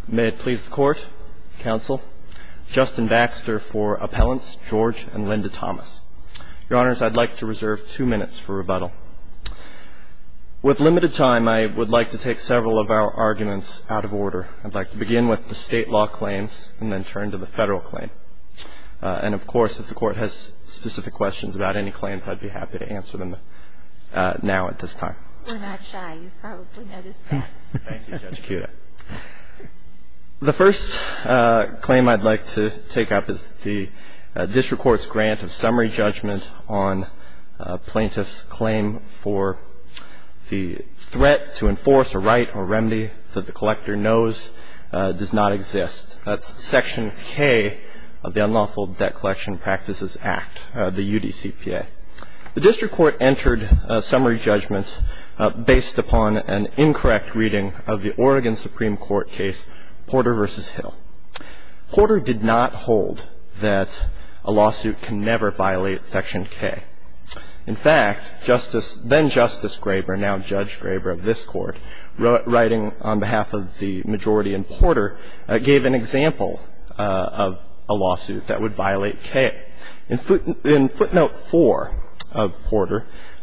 May it please the Court, Counsel, Justin Baxter for Appellants George and Linda Thomas. Your Honors, I'd like to reserve 2 minutes for rebuttal. With limited time, I would like to take several of our arguments out of order. I'd like to begin with the state law claims and then turn to the federal claim. And of course, if the Court has specific questions about any claims, I'd be happy to answer them now at this time. We're not shy. You've probably noticed that. Thank you, Judge Acuda. The first claim I'd like to take up is the District Court's grant of summary judgment on plaintiff's claim for the threat to enforce a right or remedy that the collector knows does not exist. That's Section K of the Unlawful Debt Collection Practices Act, the UDCPA. The District Court entered a summary judgment based upon an incorrect reading of the Oregon Supreme Court case Porter v. Hill. Porter did not hold that a lawsuit can never violate Section K. In fact, then Justice Graber, now Judge Graber of this Court, writing on behalf of the majority in Porter, gave an example of a lawsuit that would violate K. In footnote 4 of Porter,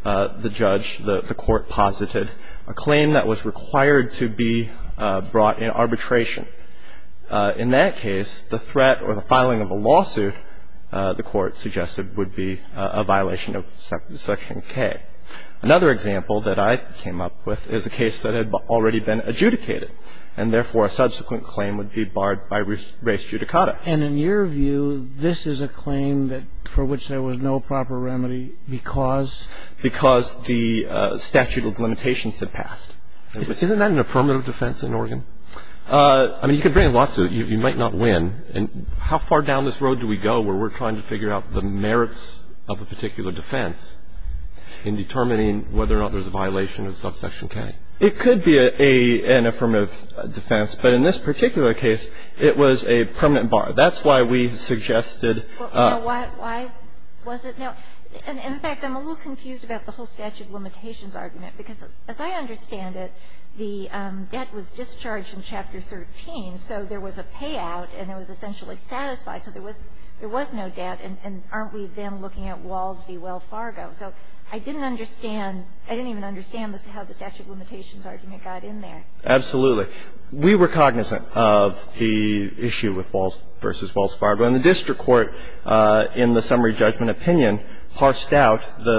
the Court posited a claim that was required to be brought in arbitration. In that case, the threat or the filing of a lawsuit, the Court suggested, would be a violation of Section K. Another example that I came up with is a case that had already been adjudicated, and therefore a subsequent claim would be barred by res judicata. And in your view, this is a claim for which there was no proper remedy because? Because the statute of limitations had passed. Isn't that an affirmative defense in Oregon? I mean, you could bring a lawsuit. You might not win. And how far down this road do we go where we're trying to figure out the merits of a particular defense in determining whether or not there's a violation of subsection K? It could be an affirmative defense, but in this particular case, it was a permanent bar. That's why we suggested. Why was it? Now, in fact, I'm a little confused about the whole statute of limitations argument, because as I understand it, the debt was discharged in Chapter 13, so there was a payout and it was essentially satisfied. So there was no debt, and aren't we then looking at Walls v. Wells Fargo? So I didn't even understand how the statute of limitations argument got in there. Absolutely. We were cognizant of the issue with Walls v. Wells Fargo, and the district court, in the summary judgment opinion, parsed out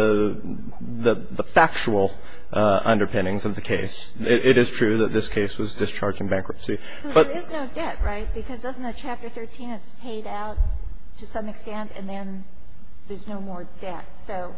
the factual underpinnings of the case. It is true that this case was discharged in bankruptcy. But there is no debt, right? Because doesn't the Chapter 13, it's paid out to some extent, and then there's no more debt. So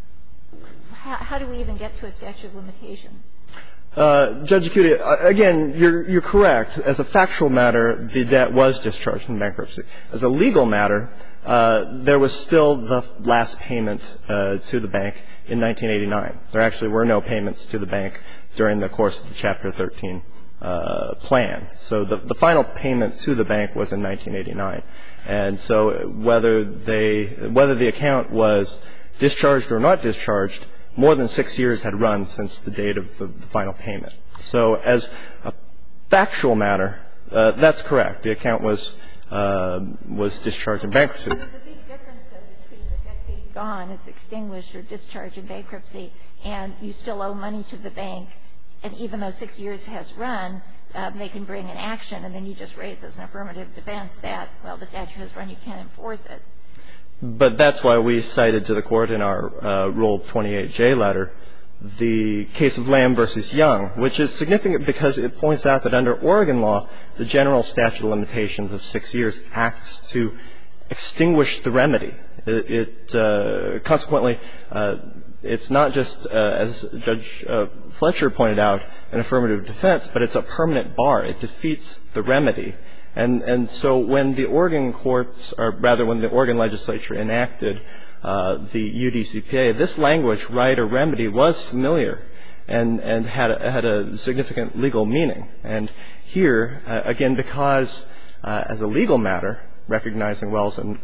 how do we even get to a statute of limitations? Judge Acuda, again, you're correct. As a factual matter, the debt was discharged in bankruptcy. As a legal matter, there was still the last payment to the bank in 1989. There actually were no payments to the bank during the course of the Chapter 13 plan. So the final payment to the bank was in 1989. And so whether the account was discharged or not discharged, more than 6 years had run since the date of the final payment. So as a factual matter, that's correct. The account was discharged in bankruptcy. There's a big difference, though, between the debt being gone, it's extinguished or discharged in bankruptcy, and you still owe money to the bank, and even though 6 years has run, they can bring an action, and then you just raise as an affirmative defense that, well, the statute has run, you can't enforce it. But that's why we cited to the Court in our Rule 28J letter the case of Lamb v. Young, which is significant because it points out that under Oregon law, the general statute of limitations of 6 years acts to extinguish the remedy. Consequently, it's not just, as Judge Fletcher pointed out, an affirmative defense, but it's a permanent bar. It defeats the remedy. And so when the Oregon courts, or rather when the Oregon legislature enacted the UDCPA, this language, right or remedy, was familiar and had a significant legal meaning. And here, again, because as a legal matter, recognizing Walls v.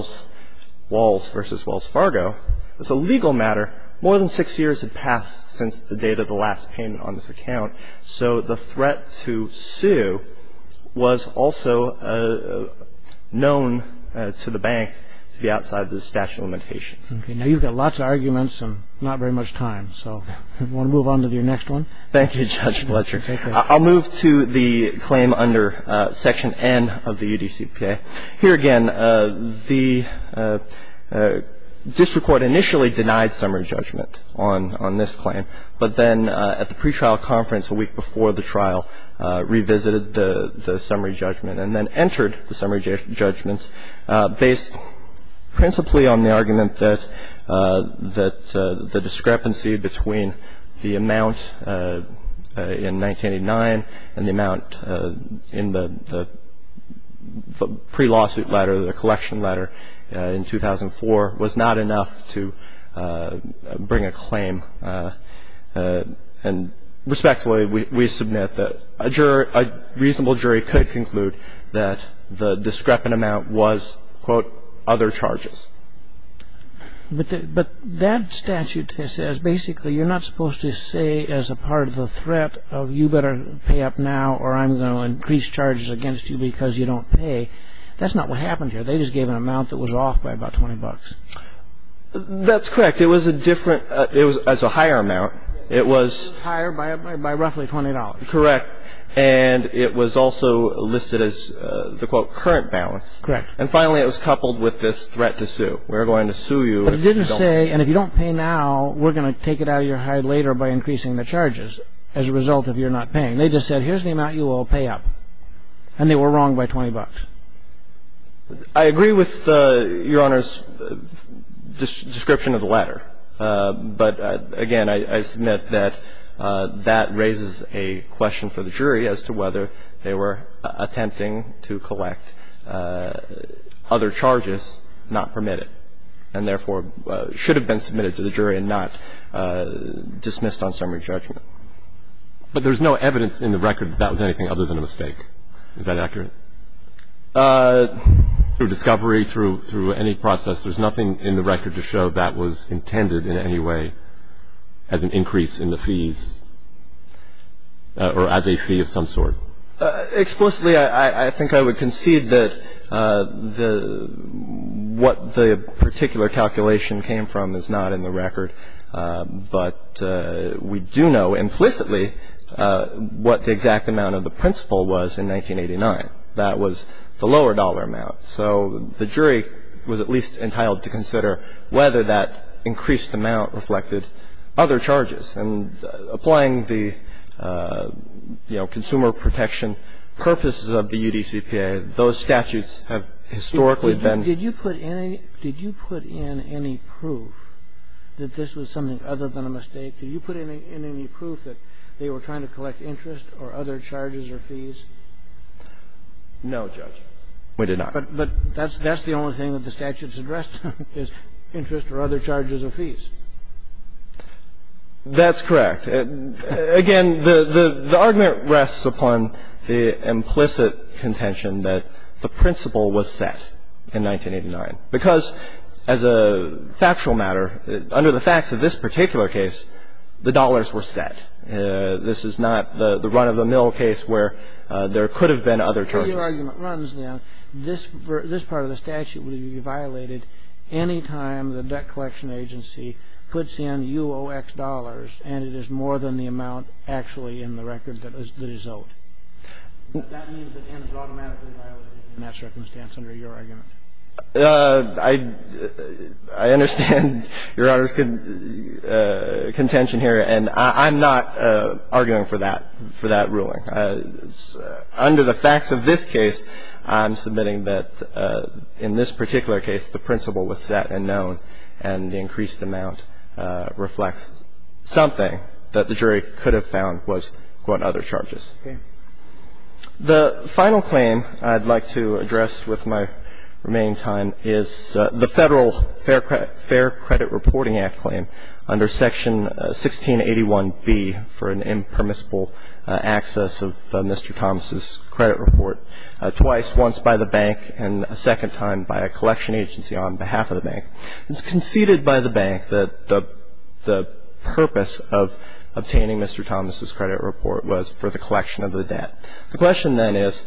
Wells Fargo, as a legal matter, more than 6 years had passed since the date of the last payment on this account. So the threat to sue was also known to the bank to be outside the statute of limitations. Okay. Now, you've got lots of arguments and not very much time, so you want to move on to your next one? Thank you, Judge Fletcher. Okay. I'll move to the claim under Section N of the UDCPA. Here again, the district court initially denied summary judgment on this claim, but then at the pretrial conference a week before the trial revisited the summary judgment and then entered the summary judgment based principally on the argument that the discrepancy between the amount in 1989 and the amount in the pre-lawsuit letter, the collection letter in 2004, was not enough to bring a claim. And respectfully, we submit that a reasonable jury could conclude that the discrepant amount was, quote, other charges. But that statute says basically you're not supposed to say as a part of the threat of you better pay up now or I'm going to increase charges against you because you don't pay. That's not what happened here. They just gave an amount that was off by about $20. That's correct. It was a different it was as a higher amount. It was higher by roughly $20. Correct. And it was also listed as the, quote, current balance. Correct. And finally, it was coupled with this threat to sue. We're going to sue you. But it didn't say, and if you don't pay now, we're going to take it out of your hide later by increasing the charges as a result of your not paying. They just said, here's the amount you owe, pay up. And they were wrong by $20. I agree with Your Honor's description of the letter. But, again, I submit that that raises a question for the jury as to whether they were attempting to collect other charges not permitted and, therefore, should have been submitted to the jury and not dismissed on summary judgment. But there's no evidence in the record that that was anything other than a mistake. Is that accurate? Through discovery, through any process, there's nothing in the record to show that was intended in any way as an increase in the fees or as a fee of some sort. Explicitly, I think I would concede that what the particular calculation came from is not in the record. But we do know implicitly what the exact amount of the principal was in 1989. That was the lower dollar amount. So the jury was at least entitled to consider whether that increased amount reflected other charges. And applying the, consumer protection purposes of the UDCPA, those statutes have historically been. Did you put in any proof that this was something other than a mistake? Did you put in any proof that they were trying to collect interest or other charges or fees? No, Judge. We did not. But that's the only thing that the statute's addressed is interest or other charges or fees. That's correct. Again, the argument rests upon the implicit contention that the principal was set in 1989. Because as a factual matter, under the facts of this particular case, the dollars were set. This is not the run-of-the-mill case where there could have been other charges. Your argument runs, then, this part of the statute would be violated any time the debt collection agency puts in you owe X dollars and it is more than the amount actually in the record that is owed. That means that N is automatically violated in that circumstance under your argument. I understand Your Honor's contention here, and I'm not arguing for that ruling. Under the facts of this case, I'm submitting that in this particular case, the principal was set and known, and the increased amount reflects something that the jury could have found was, quote, other charges. Okay. The final claim I'd like to address with my remaining time is the Federal Fair Credit Reporting Act claim under Section 1681B for an impermissible access of Mr. Thomas's credit report twice, once by the bank and a second time by a collection agency on behalf of the bank. It's conceded by the bank that the purpose of obtaining Mr. Thomas's credit report was for the collection of the debt. The question then is,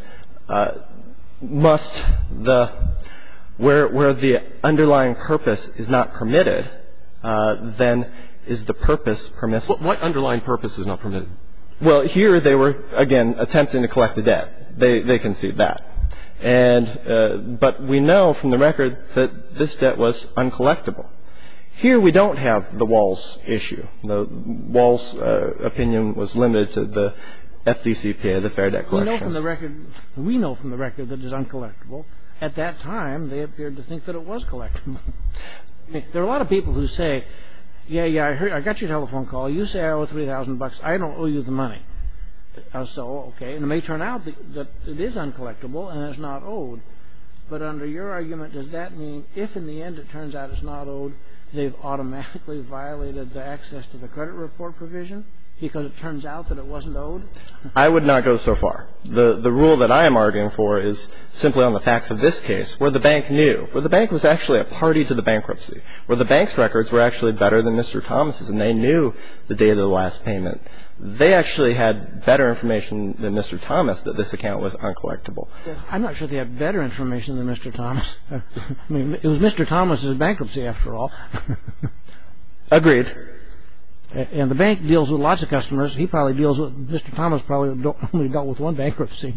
where the underlying purpose is not permitted, then is the purpose permissible? What underlying purpose is not permitted? Well, here they were, again, attempting to collect the debt. They concede that. But we know from the record that this debt was uncollectible. Here we don't have the Walls issue. The Walls opinion was limited to the FDCPA, the Fair Debt Collection. We know from the record that it is uncollectible. At that time, they appeared to think that it was collectible. There are a lot of people who say, I got your telephone call. You say I owe $3,000. I don't owe you the money. So, okay. And it may turn out that it is uncollectible and it's not owed. But under your argument, does that mean if in the end it turns out it's not owed, they've automatically violated the access to the credit report provision because it turns out that it wasn't owed? I would not go so far. The rule that I am arguing for is simply on the facts of this case, where the bank knew, where the bank was actually a party to the bankruptcy, where the bank's records were actually better than Mr. Thomas's, and they knew the date of the last payment. They actually had better information than Mr. Thomas that this account was uncollectible. I'm not sure they had better information than Mr. Thomas. I mean, it was Mr. Thomas's bankruptcy, after all. Agreed. And the bank deals with lots of customers. He probably deals with, Mr. Thomas probably only dealt with one bankruptcy.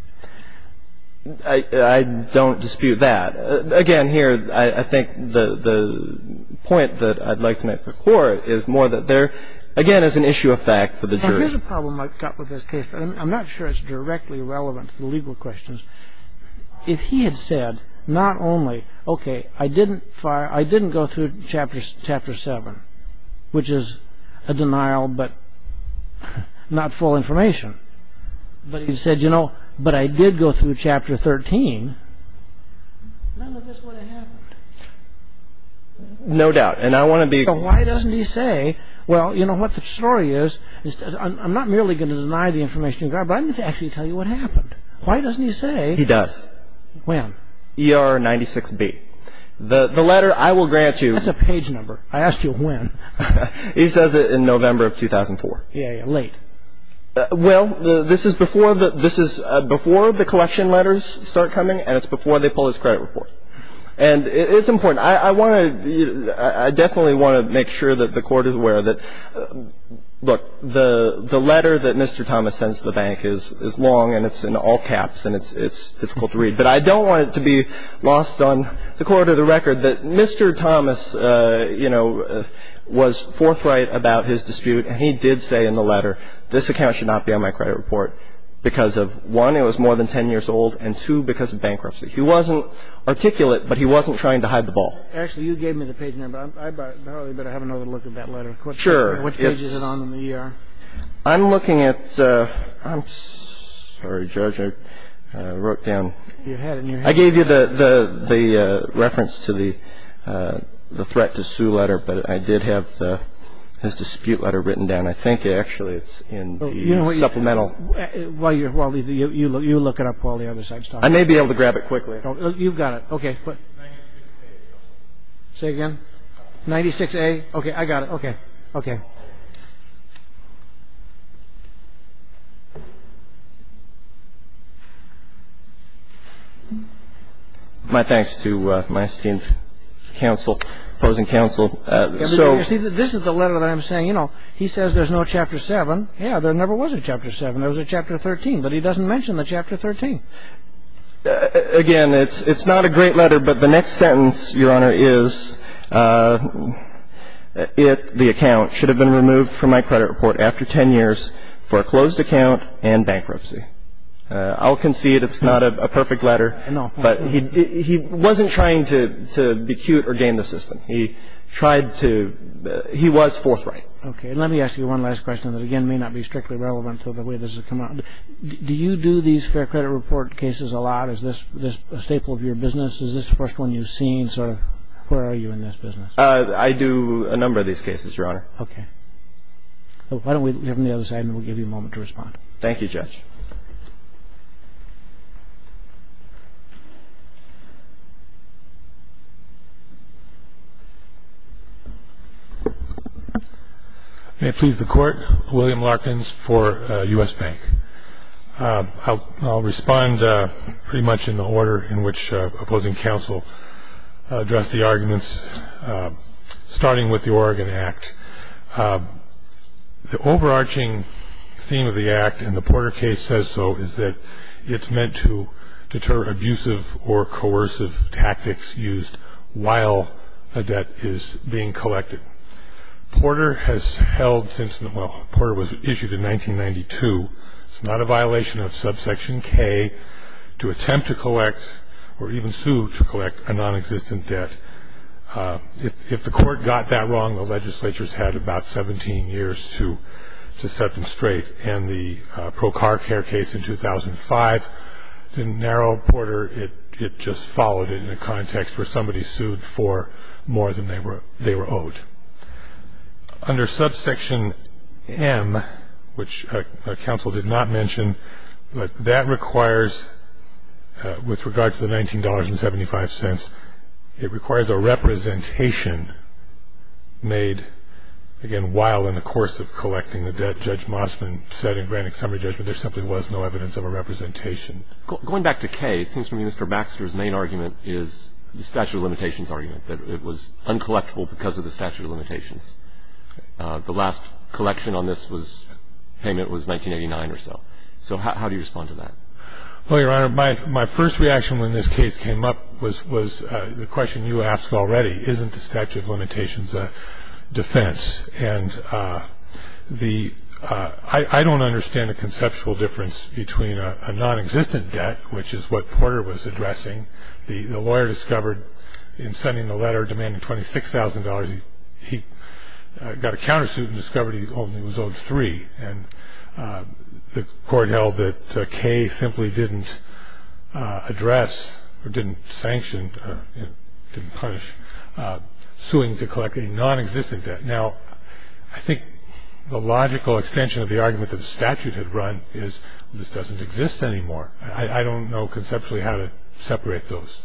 I don't dispute that. Again, here, I think the point that I'd like to make to the Court is more that there, again, is an issue of fact for the jury. Now, here's a problem I've got with this case. I'm not sure it's directly relevant to the legal questions. If he had said, not only, okay, I didn't go through Chapter 7, which is a denial but not full information, but he said, but I did go through Chapter 13, none of this would have happened. No doubt. And I want to be... So why doesn't he say, well, you know what the story is I'm not merely going to deny the information you got, but I'm going to actually tell you what happened. Why doesn't he say... He does. When? ER 96B. The letter, I will grant you... That's a page number. I asked you when. He says it in November of 2004. Yeah, late. This is before the collection letters start coming, and it's before they pull his credit report. And it's important. I definitely want to make sure that the Court is aware that, look, the letter that Mr. Thomas sends to the bank is long, and it's in all caps, and it's difficult to read. But I don't want it to be lost on the Court or the record that Mr. Thomas, was forthright about his dispute, and he did say in the letter, this account should not be on my credit report because of, one, it was more than 10 years old, and two, because of bankruptcy. He wasn't articulate, but he wasn't trying to hide the ball. Actually, you gave me the page number. I probably better have another look at that letter. Sure. Which page is it on in the ER? I'm looking at, I'm sorry, Judge, I wrote down. You had it in your hand. I gave you the reference to the threat to sue letter, but I did have his dispute letter written down. I think actually it's in the supplemental. While you look it up while the other side's talking. I may be able to grab it quickly. Oh, you've got it. Okay. Say again. 96A. Okay, I got it. Okay. My thanks to my esteemed counsel, opposing counsel. You see, this is the letter that I'm saying, he says there's no Chapter 7. Yeah, there never was a Chapter 7. There was a Chapter 13, but he doesn't mention the Chapter 13. Again, it's not a great letter, but the next sentence, Your Honor, is the account should have been removed from my credit report after 10 years for a closed account and bankruptcy. I'll concede it's not a perfect letter, but he wasn't trying to be cute or game the system. He was forthright. Okay, let me ask you one last question that, again, may not be strictly relevant to the way this has come out. Do you do these Fair Credit Report cases a lot? Is this a staple of your business? Is this the first one you've seen? Sort of, where are you in this business? I do a number of these cases, Your Honor. Okay. Why don't we hear from the other side, and we'll give you a moment to respond. Thank you, Judge. May it please the Court, William Larkins for U.S. Bank. I'll respond pretty much in the order in which opposing counsel addressed the arguments, starting with the Oregon Act. The overarching theme of the Act, and the Porter case says so, is that it's meant to deter abusive or coercive tactics used while a debt is being collected. Porter has held since, well, Porter was issued in 1992. It's not a violation of subsection K to attempt to collect or even sue to collect a non-existent debt. If the court got that wrong, the legislature's had about 17 years to set them straight. And the Pro-Car Care case in 2005 didn't narrow Porter. It just followed it in a context where somebody sued for more than they were owed. Under subsection M, which counsel did not mention, but that requires, with regard to the $19.75, it requires a representation made, again, while in the course of collecting the debt. Judge Mossman said in granting summary judgment there simply was no evidence of a representation. Going back to K, it seems to me Mr. Baxter's main argument is the statute of limitations argument, that it was uncollectible because of the statute of limitations. The last collection on this payment was 1989 or so. So how do you respond to that? Well, Your Honor, my first reaction when this case came up was the question you asked already: isn't the statute of limitations a defense? And I don't understand the conceptual difference between a non-existent debt, which is what Porter was addressing. The lawyer discovered in sending the letter demanding $26,000, he got a countersuit and discovered he only was owed $3,000. And the court held that K simply didn't address or didn't sanction, didn't punish suing to collect a non-existent debt. Now, I think the logical extension of the argument that the statute had run is this doesn't exist anymore. I don't know conceptually how to separate those.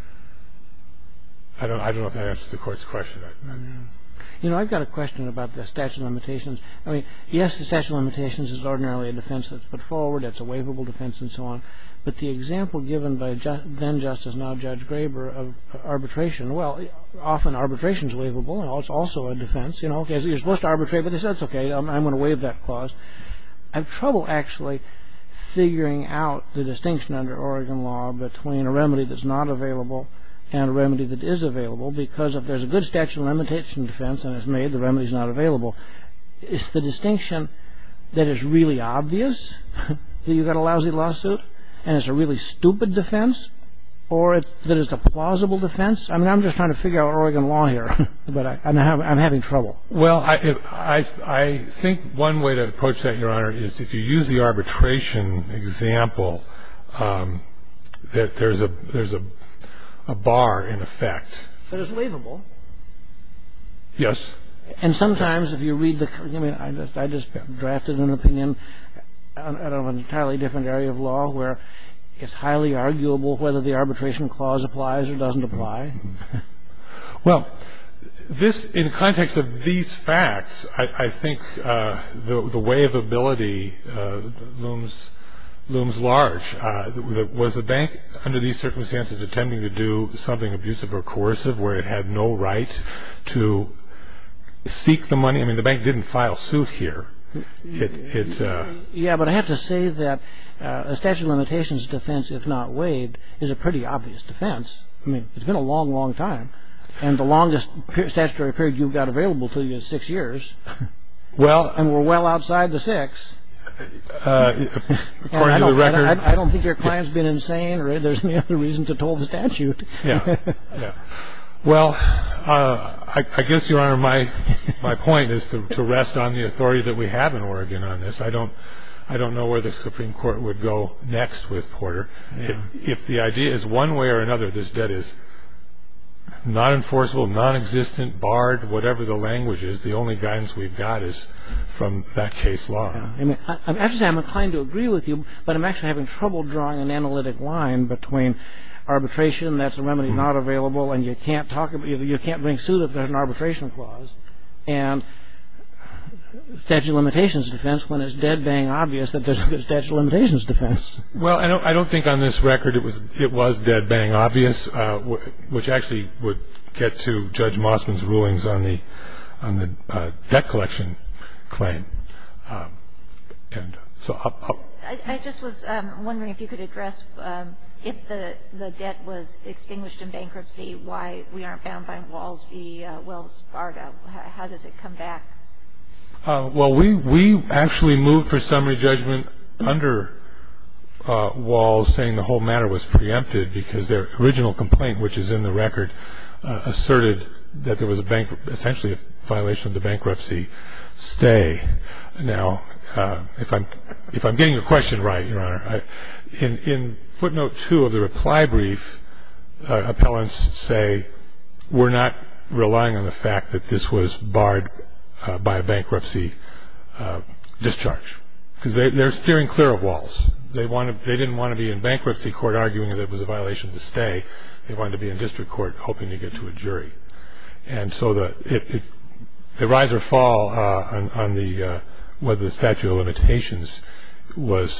I don't know if that answers the court's question. You know, I've got a question about the statute of limitations. I mean, yes, the statute of limitations is ordinarily a defense that's put forward. It's a waivable defense and so on. But the example given by then Justice, now Judge Graber, of arbitration, well, often arbitration is waivable, and it's also a defense. You know, okay, so you're supposed to arbitrate, but they said it's okay. I'm going to waive that clause. I have trouble actually figuring out the distinction under Oregon law between a remedy that's not available and a remedy that is available, because if there's a good statute of limitation defense and it's made, the remedy's not available. It's the distinction that is really obvious that you've got a lousy lawsuit and it's a really stupid defense, or that it's a plausible defense. I mean, I'm just trying to figure out Oregon law here, but I'm having trouble. Well, I think one way to approach that, Your Honor, is if you use the arbitration example, that there's a bar in effect. But it's waivable. Yes. And sometimes if you read I just drafted an opinion out of an entirely different area of law where it's highly arguable whether the arbitration clause applies or doesn't apply. Well, this, in context of these facts, I think the waivability looms large. Was the bank, under these circumstances, attempting to do something abusive or coercive where it had no right to seek the money? I mean, the bank didn't file suit here. Yeah, but I have to say that a statute of limitations defense, if not waived, is a pretty obvious defense. I mean, it's been a long, long time. And the longest statutory period you've got available to you is 6 years. Well, and we're well outside the 6. According to the record, I don't think your client's been insane or there's any other reason to toll the statute. Yeah. Well, I guess, Your Honor, my point is to rest on the authority that we have in Oregon on this. I don't know where the Supreme Court would go next with Porter. Yeah. If the idea is one way or another this debt is not enforceable, non-existent, barred, whatever the language is, the only guidance we've got is from that case law. Yeah. I mean, I'm inclined to agree with you, but I'm actually having trouble drawing an analytic line between arbitration, that's a remedy not available, and you can't bring suit if there's an arbitration clause, and statute of limitations defense when it's dead bang obvious that there's a good statute of limitations defense. Well, I don't think on this record it was dead bang obvious, which actually would get to Judge Mossman's rulings on the debt collection claim. And so I just was wondering if you could address if the debt was extinguished in bankruptcy, why we aren't bound by Walls v. Wells Fargo. How does it come back? Well, we actually moved for summary judgment under Walls, saying the whole matter was preempted because their original complaint, which is in the record, asserted that there was essentially a violation of the bankruptcy stay. Now, if I'm getting your question right, Your Honor, in footnote 2 of the reply brief, appellants say we're not relying on the fact that this was barred by a bankruptcy discharge, because they're steering clear of Walls. They didn't want to be in bankruptcy court arguing that it was a violation of the stay. They wanted to be in district court hoping to get to a jury. And so the rise or fall on the whether the statute of limitations was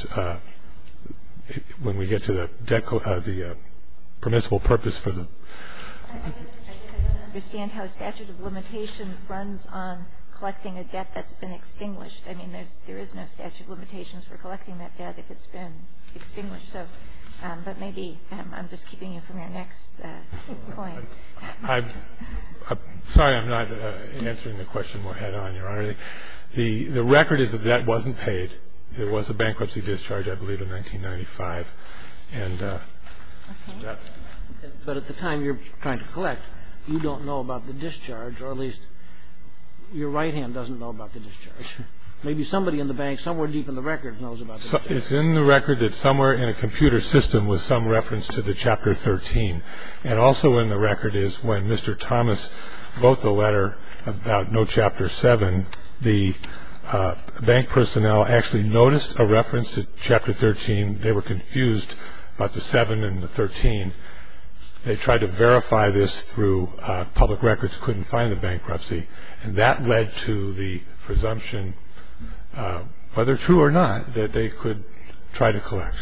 when we get to the permissible purpose for the. I don't understand how a statute of limitations runs on collecting a debt that's been extinguished. I mean, there is no statute of limitations for collecting that debt if it's been extinguished. So, but maybe I'm just keeping you from your next point. I'm sorry, I'm not answering the question more head on, Your Honor. The record is that that wasn't paid. There was a bankruptcy discharge, I believe, in 1995, and that. But at the time you're trying to collect, you don't know about the discharge, or at least your right hand doesn't know about the discharge. Maybe somebody in the bank somewhere deep in the records knows about the discharge. It's in the record that somewhere in a computer system was some reference to the Chapter 13. And also in the record is when Mr. Thomas wrote the letter about no Chapter 7, the bank personnel actually noticed a reference to Chapter 13. They were confused about the 7 and the 13. They tried to verify this through public records, couldn't find the bankruptcy. And that led to the presumption, whether true or not, that they could try to collect.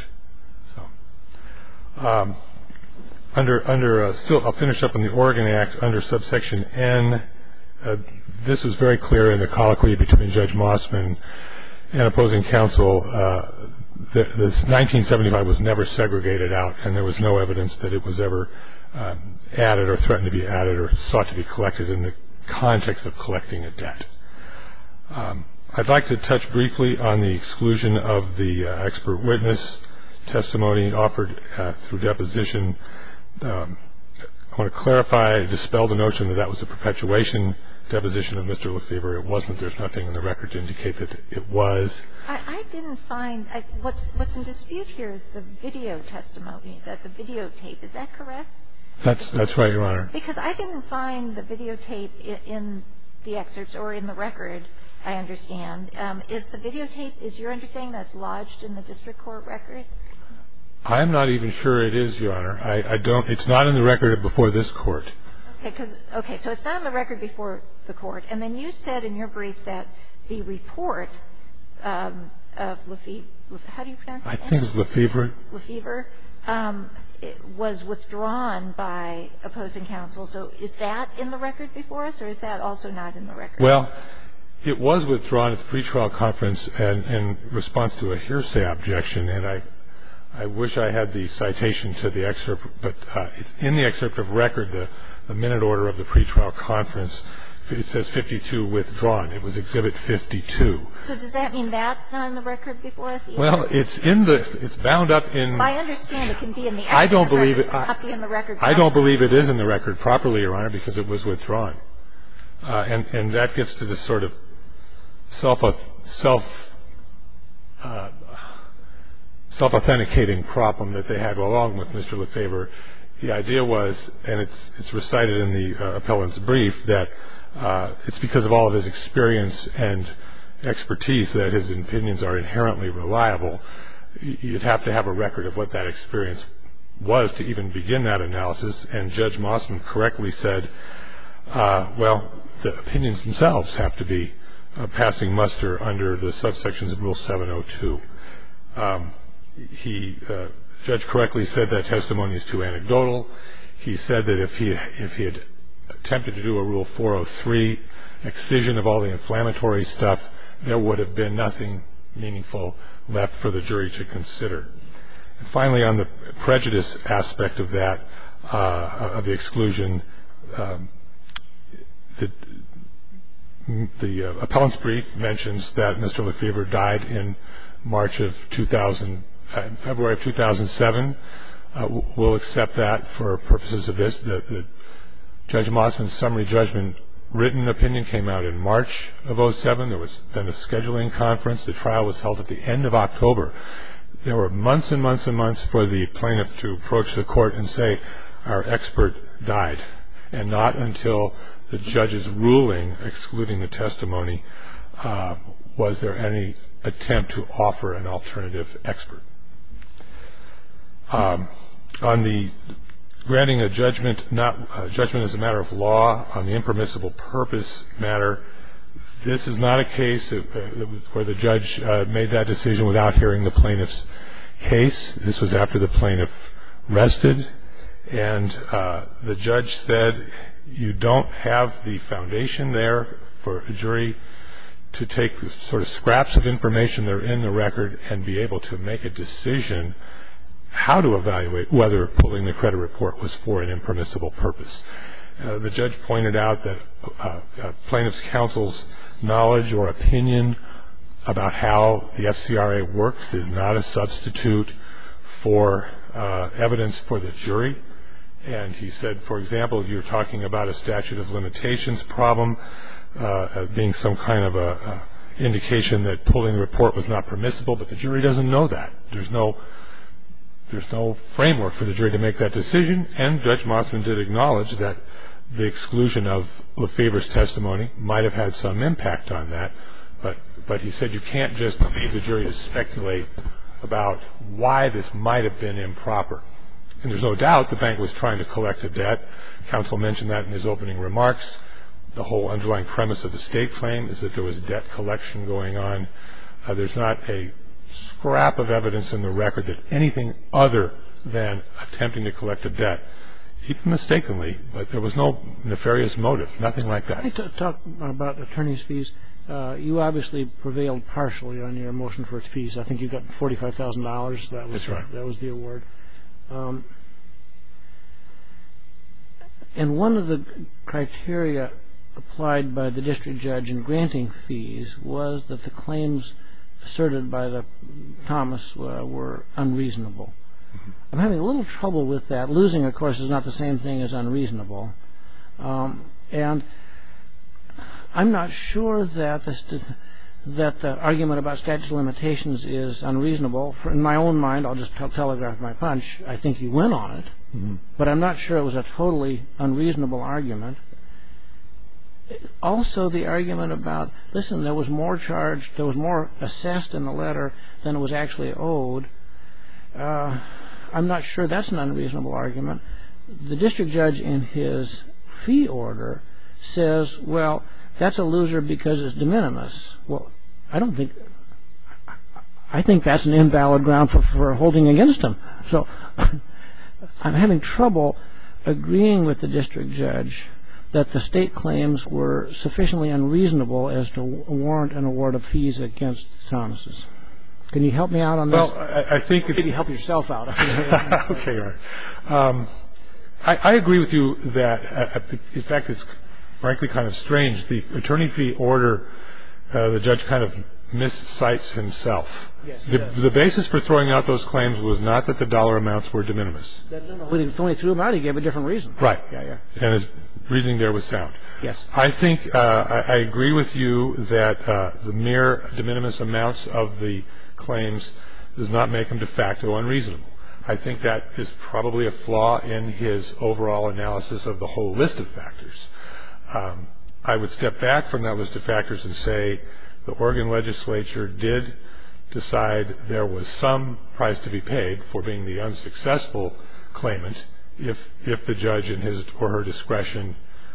So I'll finish up on the Oregon Act under subsection N. This was very clear in the colloquy between Judge Mossman and opposing counsel. This 1975 was never segregated out, and there was no evidence that it was ever added or threatened to be added or sought to be collected in the context of collecting a debt. I'd like to touch briefly on the exclusion of the expert witness testimony offered through deposition. I want to clarify, dispel the notion that that was a perpetuation deposition of Mr. Lefevre. It wasn't. There's nothing in the record to indicate that it was. I didn't find what's in dispute here is the video testimony, that the videotape. Is that correct? That's right, Your Honor. Because I didn't find the videotape in the excerpts or in the record, I understand. Is the videotape, is your understanding that's lodged in the district court record? I'm not even sure it is, Your Honor. I don't. It's not in the record before this Court. Okay. So it's not in the record before the Court. And then you said in your brief that the report of Lefevre, how do you pronounce his name? I think it's Lefevre. Lefevre was withdrawn by opposing counsel. So is that in the record before us, or is that also not in the record? Well, it was withdrawn at the pretrial conference in response to a hearsay objection, and I wish I had the citation to the excerpt, but it's in the excerpt of record, the minute order of the pretrial conference. It says 52 withdrawn. It was Exhibit 52. So does that mean that's not in the record before us either? Well, it's bound up in. I understand it can be in the excerpt. I don't believe it. Not be in the record. I don't believe it is in the record properly, Your Honor, because it was withdrawn. And that gets to this sort of self-authenticating problem that they had along with Mr. Lefevre. The idea was, and it's recited in the appellant's brief, that it's because of all of his experience and expertise that his opinions are inherently reliable. You'd have to have a record of what that experience was to even begin that analysis. And Judge Mossman correctly said, well, the opinions themselves have to be passing muster under the subsections of Rule 702. Judge correctly said that testimony is too anecdotal. He said that if he had attempted to do a Rule 403 excision of all the inflammatory stuff, there would have been nothing meaningful left for the jury to consider. And finally, on the prejudice aspect of that, of the exclusion, the appellant's brief mentions that Mr. Lefevre died in February of 2007. We'll accept that for purposes of this. Judge Mossman's summary judgment written opinion came out in March of 2007. There was then a scheduling conference. The trial was held at the end of October. There were months and months and months for the plaintiff to approach the court and say, our expert died, and not until the judge's ruling excluding the testimony was there any attempt to offer an alternative expert. On the granting a judgment, not a judgment as a matter of law, on the impermissible purpose matter, this is not a case where the judge made that decision without hearing the plaintiff's case. This was after the plaintiff rested, and the judge said, you don't have the foundation there for a jury to take the sort of scraps of information that are in the record and be able to make a decision how to evaluate whether pulling the credit report was for an impermissible purpose. The judge pointed out that plaintiff's counsel's knowledge or opinion about how the FCRA works is not a substitute for evidence for the jury. And he said, for example, if you're talking about a statute of limitations problem being some kind of a indication that pulling the report was not permissible, but the jury doesn't know that. There's no framework for the jury to make that decision, and Judge Mossman did acknowledge that the exclusion of Lefevre's testimony might have had some impact on that, but he said you can't just leave the jury to speculate about why this might have been improper. And there's no doubt the bank was trying to collect a debt. Counsel mentioned that in his opening remarks. The whole underlying premise of the state claim is that there was debt collection going on. There's not a scrap of evidence in the record that anything other than attempting to collect a debt, even mistakenly, but there was no nefarious motive, nothing like that. Can I talk about attorney's fees? You obviously prevailed partially on your motion for fees. I think you got $45,000. That's right. That was the award. And one of the criteria applied by the district judge in granting fees was that the claims asserted by the Thomas were unreasonable. Mm-hmm. I'm having a little trouble with that. Losing, of course, is not the same thing as unreasonable. And I'm not sure that the argument about statute of limitations is unreasonable. In my own mind, I'll just telegraph my punch. I think you win on it. Mm-hmm. But I'm not sure it was a totally unreasonable argument. Also, the argument about, listen, there was more charged, there was more assessed in the letter than it was actually owed. I'm not sure that's an unreasonable argument. The district judge in his fee order says, well, that's a loser because it's de minimis. Well, I think that's an invalid ground for holding against him. So I'm having trouble agreeing with the district judge that the state claims were sufficiently unreasonable as to warrant an award of fees against Thomas's. Can you help me out on this? Well, I think it's... Maybe help yourself out. Okay, all right. I agree with you that, in fact, it's frankly kind of strange. The attorney fee order, the judge kind of miscites himself. Yes, the basis for throwing out those claims was not that the dollar amounts were de minimis. When he threw them out, he gave a different reason. Right. Yeah. And his reasoning there was sound. Yes. I think I agree with you that the mere de minimis amounts of the claims does not make them de facto unreasonable. I think that is probably a flaw in his overall analysis of the whole list of factors. I would step back from that list of factors and say the Oregon legislature did decide there was some price to be paid for being the unsuccessful claimant if the judge in his or her discretion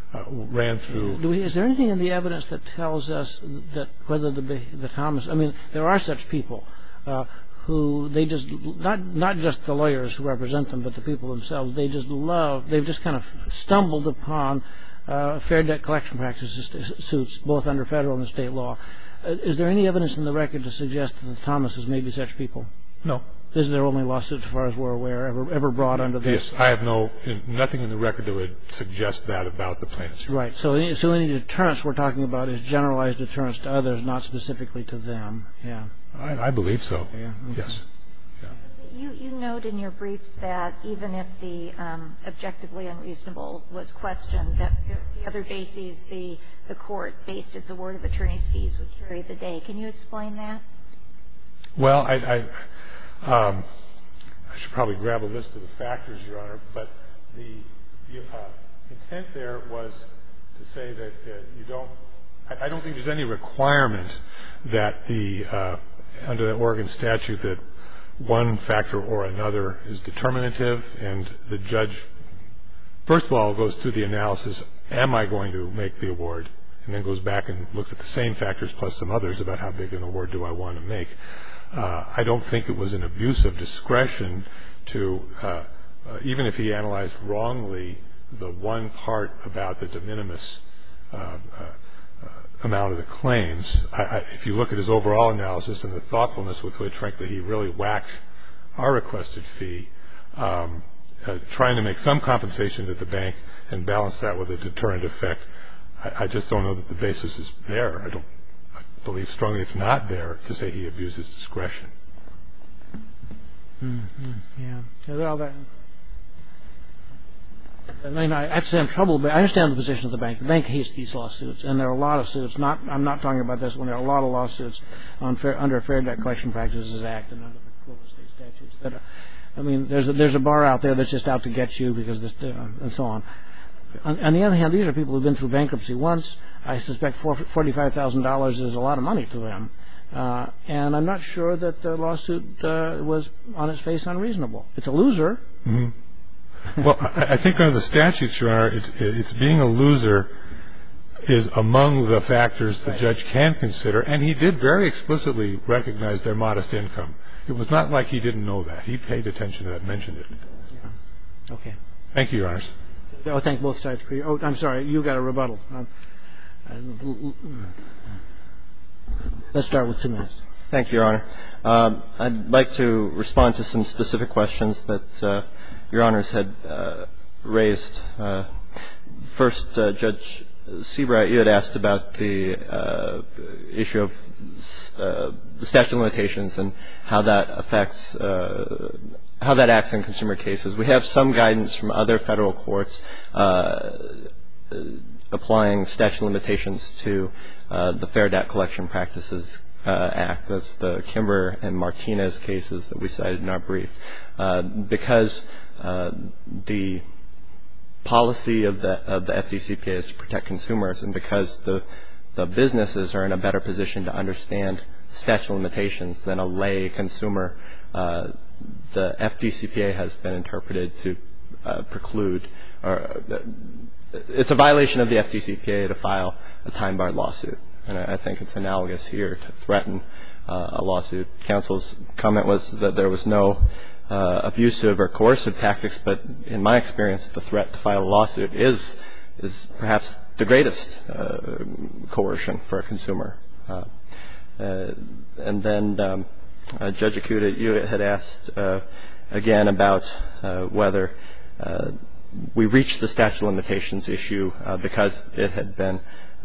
ran through. Is there anything in the evidence that tells us that whether the Thomas, I mean, there are such people who they just, not just the lawyers who represent them, but the people themselves, they've just kind of stumbled upon Fair Debt Collection Practices suits, both under federal and state law. Is there any evidence in the record to suggest that the Thomases may be such people? No. Is there only lawsuits, as far as we're aware, ever brought under this? Yes, I have nothing in the record that would suggest that about the plaintiffs. Right. So any deterrence we're talking about is generalized deterrence to others, not specifically to them. Yeah. I believe so. Yeah. Okay. Yes. Yeah. You note in your briefs that even if the objectively unreasonable was questioned, that the other bases the court based its award of attorney's fees would carry the day. Can you explain that? Well, I should probably grab a list of the factors, Your Honor, but the intent there was to say that I don't think there's any requirement that under the Oregon statute that one factor or another is determinative, and the judge, first of all, goes through the analysis, am I going to make the award, and then goes back and looks at the same factors plus some others about how big an award do I want to make. I don't think it was an abuse of discretion to, even if he analyzed wrongly the one part about the de minimis amount of the claims. If you look at his overall analysis and the thoughtfulness with which, frankly, he really whacked our requested fee, trying to make some compensation to the bank and balance that with a deterrent effect, I just don't know that the basis is there. I believe strongly it's not there to say he abuses discretion. Yeah. Well, I mean, I have to say I'm troubled, but I understand the position of the bank. The bank hates these lawsuits, and there are a lot of suits. I'm not talking about this one. There are a lot of lawsuits under Fair Debt Collection Practices Act and under the Florida state statutes. I mean, there's a bar out there that's just out to get you because this, and so on. On the other hand, these are people who've been through bankruptcy once. I suspect $45,000 is a lot of money to them, and I'm not sure that the lawsuit was on its face unreasonable. It's a loser. Mm-hmm. Well, I think under the statutes, Your Honor, it's being a loser is among the factors the judge can consider, and he did very explicitly recognize their modest income. It was not like he didn't know that. He paid attention to that and mentioned it. Yeah. Okay. Thank you, Your Honors. Oh, thank both sides for your. Oh, I'm sorry. You got a rebuttal. Let's start with 2 minutes. Thank you, Your Honor. I'd like to respond to some specific questions that Your Honors had raised. First, Judge Seabright, you had asked about the issue of the statute of limitations and how that affects how that acts in consumer cases. We have some guidance from other federal courts applying statute of limitations to the Fair Debt Collection Practices Act. That's the Kimber and Martinez cases that we cited in our brief. Because the policy of the FDCPA is to protect consumers, and because the businesses are in a better position to understand statute of limitations than a lay consumer, the FDCPA has been interpreted to preclude, or it's a violation of the FDCPA to file a time-barred lawsuit. And I think it's analogous here to threaten a lawsuit. Counsel's comment was that there was no abusive or coercive tactics, but in my experience, the threat to file a lawsuit is perhaps the greatest coercion for a consumer. And then, Judge Ikuda, you had asked again about whether we reached the statute of limitations issue because it had been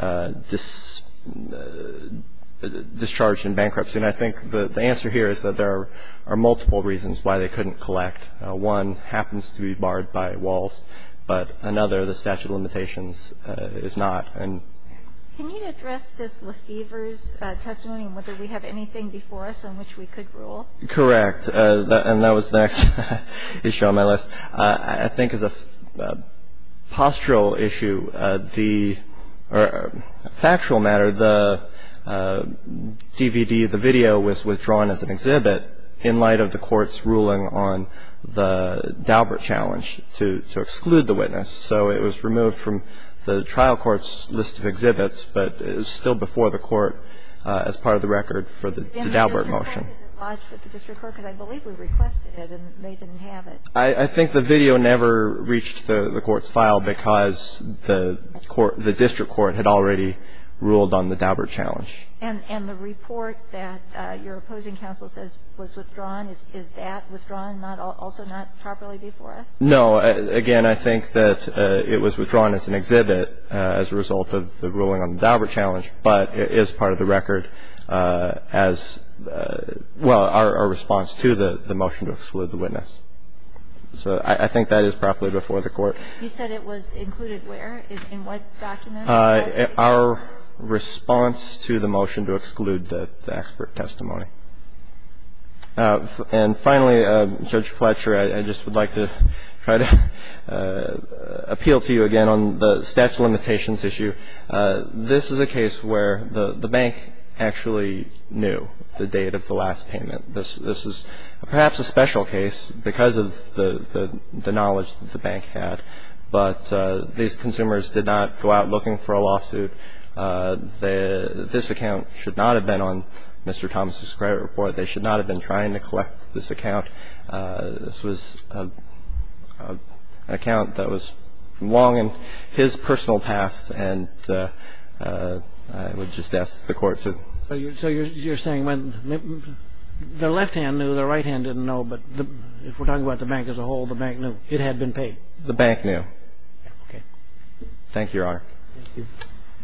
discharged in bankruptcy. And I think the answer here is that there are multiple reasons why they couldn't collect. One happens to be barred by Walls, but another, the statute of limitations, is not. And can you address this Lefevre's testimony and whether we have anything before us on which we could rule? Correct. And that was the next issue on my list. I think as a postural issue, or factual matter, the DVD, the video was withdrawn as an exhibit in light of the court's ruling on the Daubert challenge to exclude the witness. So it was removed from the trial court's list of exhibits, but is still before the court as part of the record for the Daubert motion. Is it lodged with the district court? Because I believe we requested it and they didn't have it. I think the video never reached the court's file because the district court had already ruled on the Daubert challenge. And the report that your opposing counsel says was withdrawn, is that withdrawn, also not properly before us? No. Again, I think that it was withdrawn as an exhibit as a result of the ruling on the Daubert challenge, but it is part of the record as well, our response to the motion to exclude the witness. So I think that is properly before the court. You said it was included where? In what document? Our response to the motion to exclude the expert testimony. And finally, Judge Fletcher, I just would like to try to appeal to you again on the statute of limitations issue. This is a case where the bank actually knew the date of the last payment. This is perhaps a special case because of the knowledge that the bank had. But these consumers did not go out looking for a lawsuit. This account should not have been on Mr. Thomas's credit report. They should not have been trying to collect this account. This was an account that was long in his personal past, and I would just ask the court to. So you're saying when the left hand knew, the right hand didn't know, but if we're talking about the bank as a whole, the bank knew it had been paid. The bank knew. Okay. Thank you, Your Honor. Thank you.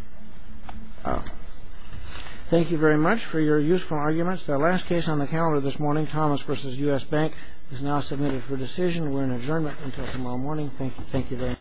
Thank you very much for your useful arguments. The last case on the calendar this morning, Thomas v. U.S. Bank, is now submitted for decision. We're in adjournment until tomorrow morning. Thank you very much.